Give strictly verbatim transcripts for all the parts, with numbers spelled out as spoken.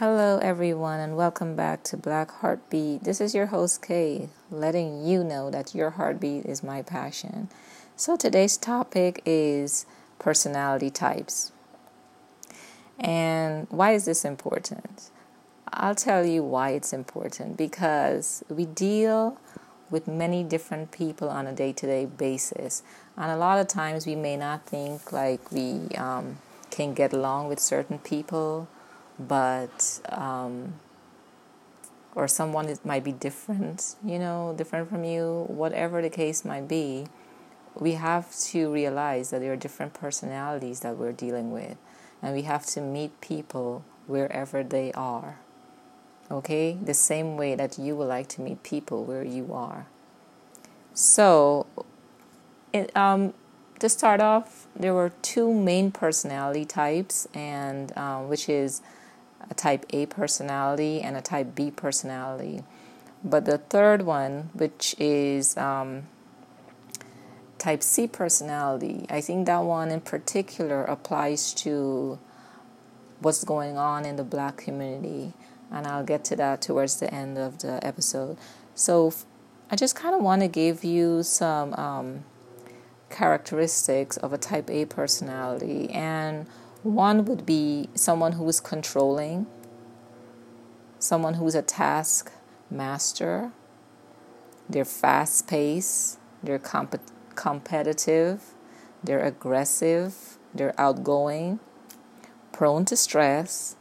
Hello, everyone, and welcome back to Black Heartbeat. This is your host, Kay, letting you know that your heartbeat is my passion. So, today's topic is personality types. And why is this important? I'll tell you why it's important because we deal with many different people on a day-to-day basis, and a lot of times we may not think like we um, can get along with certain people, but um, or someone is, might be different, you know, different from you, whatever the case might be. We have to realize that there are different personalities that we're dealing with, and we have to meet people wherever they are. Okay, the same way that you would like to meet people where you are. So, it, um, to start off, there were two main personality types, and um, which is a type A personality and a type B personality. But the third one, which is um, type C personality, I think that one in particular applies to what's going on in the Black community. And I'll get to that towards the end of the episode. So I just kind of want to give you some um, characteristics of a type A personality. And one would be someone who is controlling, someone who's a task master. They're fast-paced, they're comp- competitive, they're aggressive, they're outgoing, prone to stress,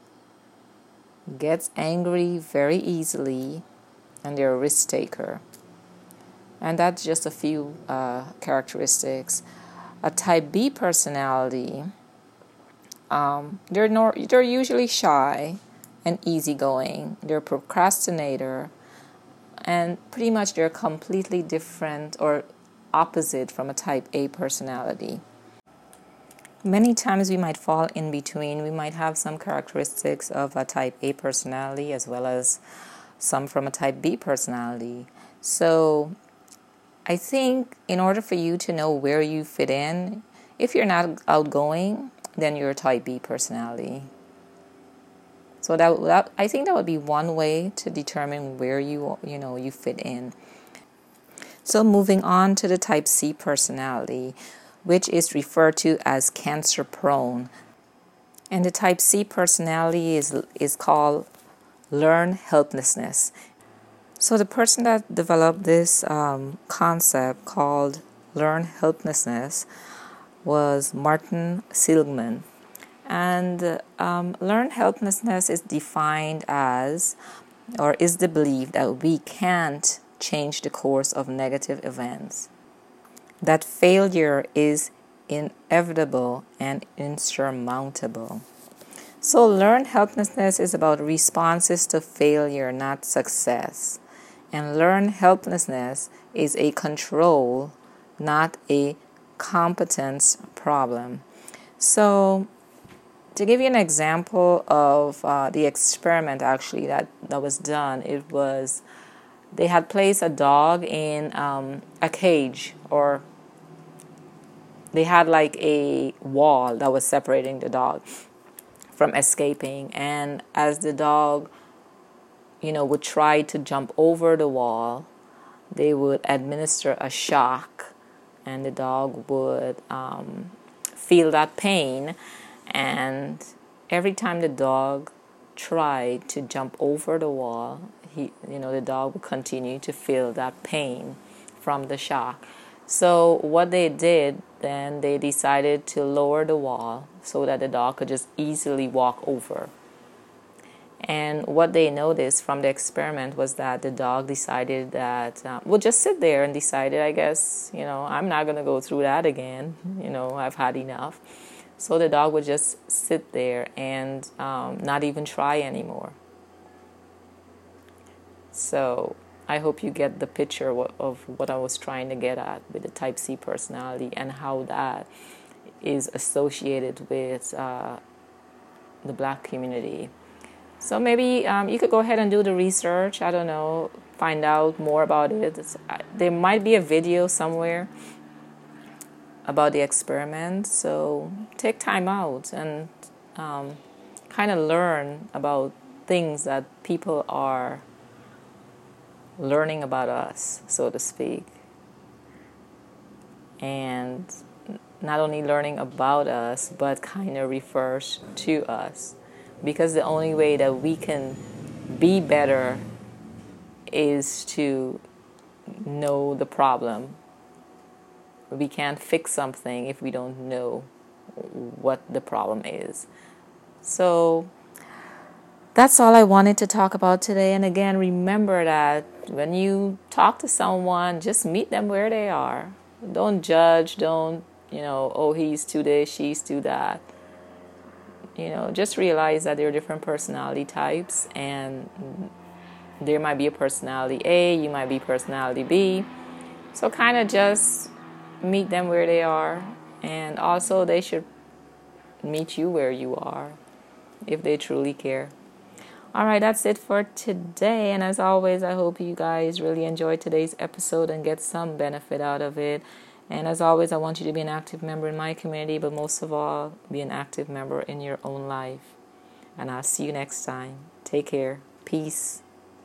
gets angry very easily, and they're a risk taker. And that's just a few uh, characteristics. A type B personality, um, they're nor- they're usually shy and easygoing. They're a procrastinator, and pretty much they're completely different or opposite from a type A personality. Many times we might fall in between. We might have some characteristics of a type A personality as well as some from a type B personality. So I think in order for you to know where you fit in, if you're not outgoing, then you're a type B personality. So that, that I think that would be one way to determine where you you know you fit in. So moving on to the type C personality, which is referred to as cancer prone. And the type C personality is is called learned helplessness. So the person that developed this um, concept called learned helplessness was Martin Seligman. And um, learned helplessness is defined as, or is the belief that we can't change the course of negative events, that failure is inevitable and insurmountable. So learned helplessness is about responses to failure, not success. And learned helplessness is a control, not a competence problem. So to give you an example of uh, the experiment actually that, that was done, it was they had placed a dog in um, a cage, or they had like a wall that was separating the dog from escaping. And as the dog, you know, would try to jump over the wall, they would administer a shock, and the dog would um, feel that pain. And every time the dog tried to jump over the wall, he, you know, the dog would continue to feel that pain from the shock. So what they did then, they decided to lower the wall so that the dog could just easily walk over. And what they noticed from the experiment was that the dog decided that, uh, well, just sit there and decided, I guess, you know, I'm not going to go through that again. You know, I've had enough. So the dog would just sit there and um, not even try anymore. So I hope you get the picture of what I was trying to get at with the type C personality and how that is associated with uh, the Black community. So maybe um, you could go ahead and do the research. I don't know, find out more about it. It's, uh, there might be a video somewhere about the experiment. So take time out and um, kind of learn about things that people are learning about us, so to speak. And not only learning about us, but kind of refers to us. Because the only way that we can be better is to know the problem. We can't fix something if we don't know what the problem is. So that's all I wanted to talk about today. And again, remember that when you talk to someone, just meet them where they are. Don't judge. Don't, you know, oh, he's too this, she's too that. You know, just realize that there are different personality types, and there might be a personality A, you might be personality B. So kind of just meet them where they are. And also they should meet you where you are if they truly care. All right, that's it for today. And as always, I hope you guys really enjoyed today's episode and get some benefit out of it. And as always, I want you to be an active member in my community, but most of all, be an active member in your own life. And I'll see you next time. Take care. Peace.